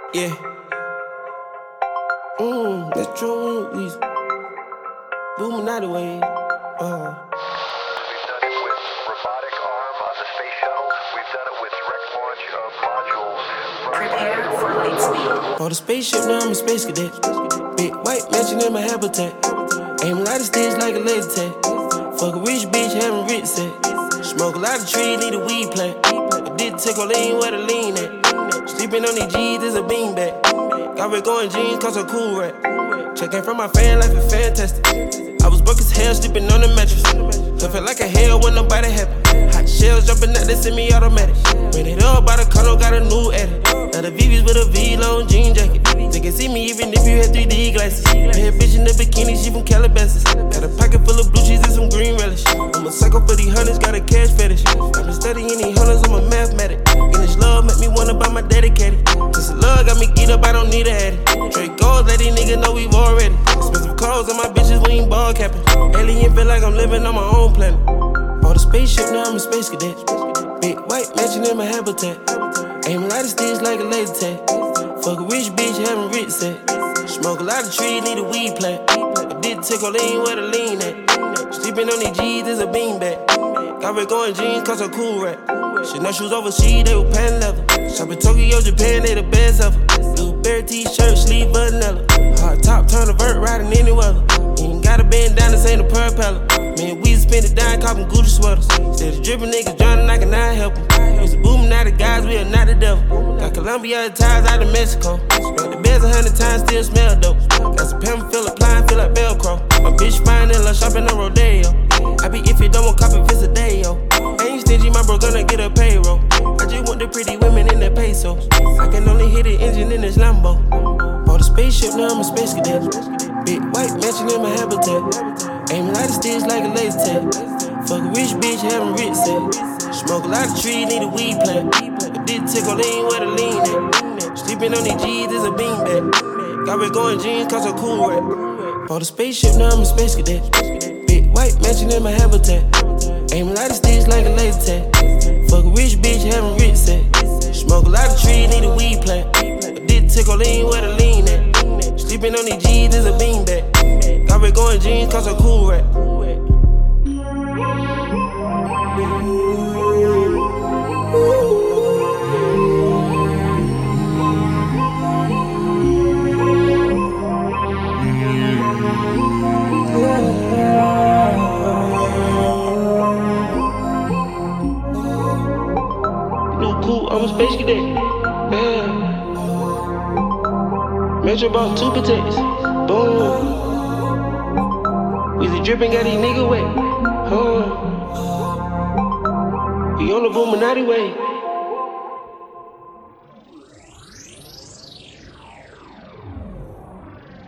Yeah. That's true. We booming out the way. We've done it with robotic arm on the space shuttle. We've done it with direct launch of modules. Prepare for light speed. For the spaceship, now I'm a space cadet. Big white mansion in my habitat. Aim a lot of sticks like a laser tag. Fuck a rich bitch, having rich set. Smoke a lot of trees, need a weed plant. I did take a lean where the lean at. Sleeping on these G's is a beanbag. Got red going jeans, cause I'm cool rat. Checking from my fan life is fantastic. I was broke as hell, sleeping on the mattress. I felt like a hell when nobody happy. Hot shells jumping out, they semi-automatic. Ran it up by the condo, got a new edit. Now the VV's with a V-long jean jacket. They can see me even if you had 3D glasses. Bad bitch in the bikini, she from Calabasas. Got a pocket full of blue cheese and some green relish. I'm a psycho for these hunters, got a cash fetish. I've been studying these hunters, I'm a mathematic. And this love make me wanna buy my dedicated. Cause the love got me geeked up, I don't need a addy. Trade goals, let these niggas know we've already. Expensive clothes on my bitches, we ain't ball capping. Alien feel like I'm living on my own planet. Bought a spaceship, now I'm a space cadet. Big white mansion in my habitat. Aim a lot of sticks like a laser tag. Fuck a rich bitch, having rich set. Smoke a lot of trees, need a weed plant. I did take a lean where the lean at. Sleeping on these G's is a beanbag. Got red going jeans, cause I'm cool rat. Shit, no shoes overseas, they were pan leather. Shop in Tokyo, Japan, they the best ever. Blueberry t-shirt, sleeve vanilla. Hard top, turn a vert, riding any weather. You ain't gotta bend down, this ain't a propeller. Man, we spend it down, copping Gucci sweaters. Said the drippin' niggas drowning, I cannot help them. Used to booming out the guys, we are not the devil. Got Colombia ties out of Mexico. Smelled the beds 100 times, still smell dope. Got some pimp, feel applying, feel like Velcro. My bitch fine and love shopping on Rodeo. I be if you don't want copy, it's a day, yo. Ain't stingy, my bro gonna get a payroll. I just want the pretty women in the pesos. I can only hit the engine in this Lambo. Bought a spaceship, now I'm a space cadet. Big white mansion in my habitat. Aim a lot of sticks like a laser tag. Fuck a rich bitch, having rich set. Smoke a lot of trees, need a weed plant. I did take a lean where the lean at. Sleeping on these G's is a beanbag. Got red going jeans, cause I'm cool rat. Bought a spaceship, now I'm a space cadet. Big white mansion in my habitat. Aim a lot of sticks like a laser tag. Fuck a rich bitch, having rich set. Smoke a lot of trees, need a weed plant. I did take a lean where the lean at. Sleeping on these G's is a beanbag. Got red going jeans, cause I'm cool rat. Cool, I'm a space cadet. Yeah. Metro bought 2 protects. Boom. Weezy drippin', got these niggas wet. We on the Boominati way.